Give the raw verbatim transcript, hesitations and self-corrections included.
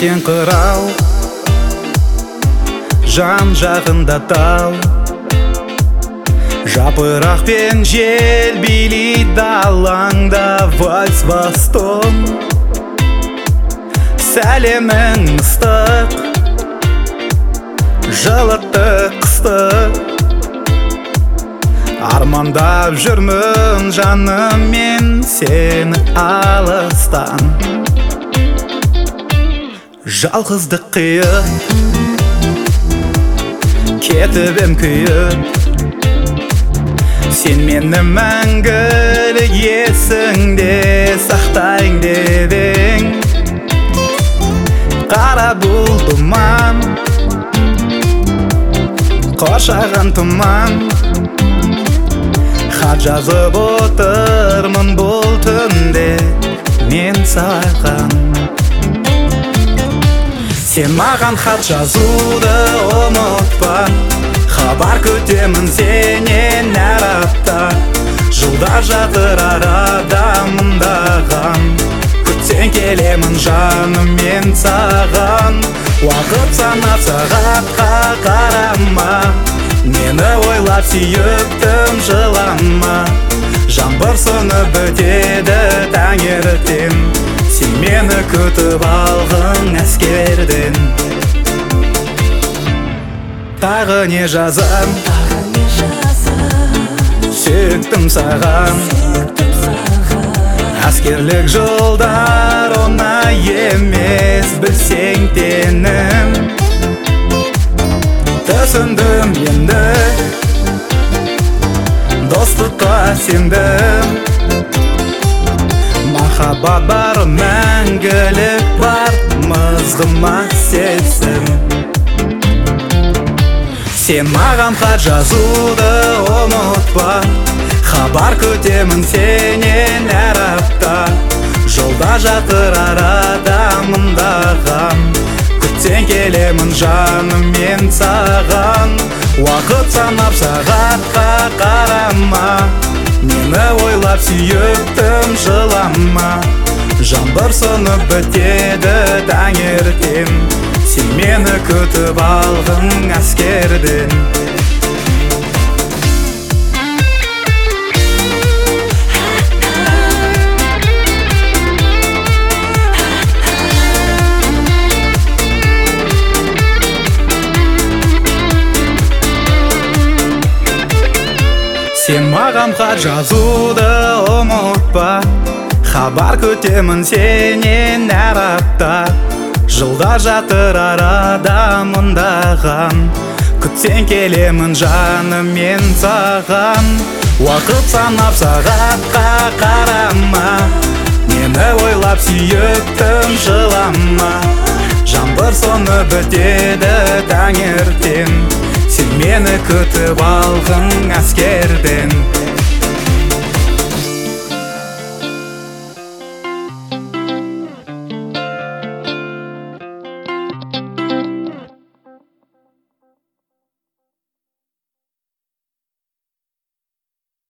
Сен қырау, жан жағында тау, жапырақ пен жел билейді алаңда вальс бастон. Сәлемің ыстық, жылытты қысты, армандап жүрмін жаным мен сені алыстан. Жалғыздық қиып, кетіп ем күйіп, сен мені мәңгілік есіңде сақтайын дедің. Қара бұл тұман, қоршаған тұман, хат жазып отырмын бұл түнде мен саған. Сен маған хат жазуды ұмытпа, хабар күтемін сенен әр апта. Жылдар жатыр арада мыңдаған, күтсең келемін жаным мен саған. Уақыт санап сағатқа қарама, мені ойлап сүйіктім жылама. Жаңбыр сынып бітеді таңертең, сен мені күтіп алғың әскерден. Тағы не жазам, сүйіктім саған. Әскерлік жолдар оңай емес, білсең тенім. Түсіндім енді, достыққа сендім. Махаббат бар, мәңгілік бар, мызғыма сезім. Сен маған хат жазуды ұмытпа, хабар күтемін сенен әр апта. Жолда жатыр арада мыңдаған, күтсең келемін жаным мен саған. Уақыт санап сағатқа қарама, мені ойлап сүйіктім жылама. Жаңбыр сынып бітеді таңертең, сен мені күтіп алғың әскерден. Сен маған хат жазуды ұмытпа, хабар күтемін сенен әр апта. Жылдар жатыр арада мыңдаған, күтсең келемін жаным мен саған. Уақыт санап сағатқа қарама, мені ойлап сүйіктім жылама. Жаңбыр сынып бітеді таңертең, сен мені күтіп алғың әскерден.